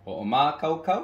o mā kaukau.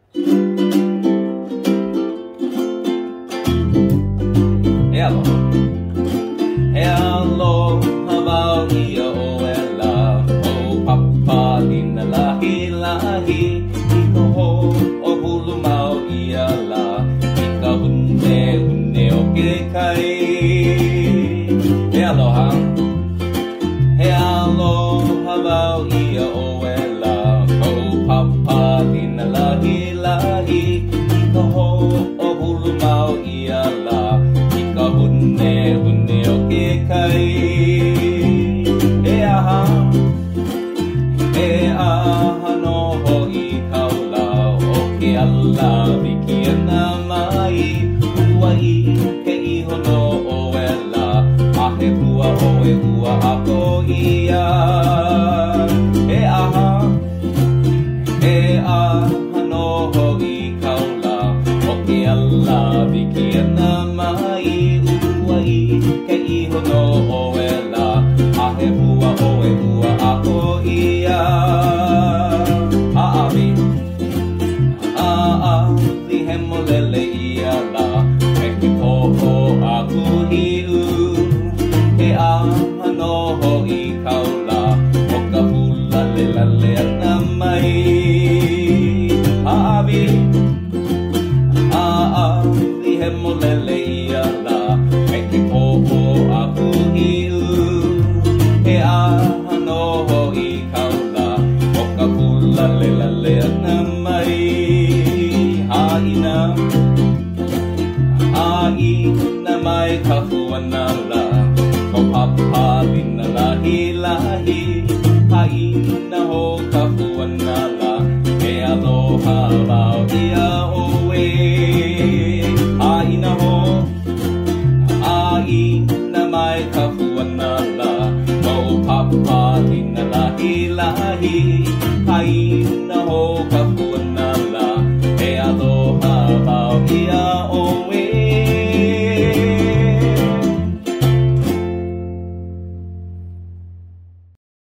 He aloha. He aloha wau ia o e la. O papa lina lahi lahi. I ka ho o hulu mau ia la. I ka hune o ke kai. He aloha. He aloha wau ia o e la. O papa lina lahi lahi. I ka ho o hulu mau ia la. I ka hune o ke kai. He aha. He aha no ho i kaula. O ke ala wiki ana mai. Ua i ke iho no o e la. A he hua o e hua ako ia. He aha. He aha no ho i kaula. O ke ala wiki ana mai. Ua i ke iho no o e la. A he hua o e hua ako ia. Aawi. Aawi he molele ia la. Me ki poho aku hiu. He aha no ho i kaula. O ka hula lele ana mai. Aawi. Aawi he molele ia la. Me ki poho aku hiu. He aha no ho i kaula. O ka hula lele ana mai. Haina. Haina mai ka huana la. Ko papa lina lahi lahi. Haina ho ka huana la. He aloha wau ia oe. Haina ho. Haina mai ka huana la. Ko papa lina lahi lahi. Haina ho ka huana la. He aloha wau ia oe.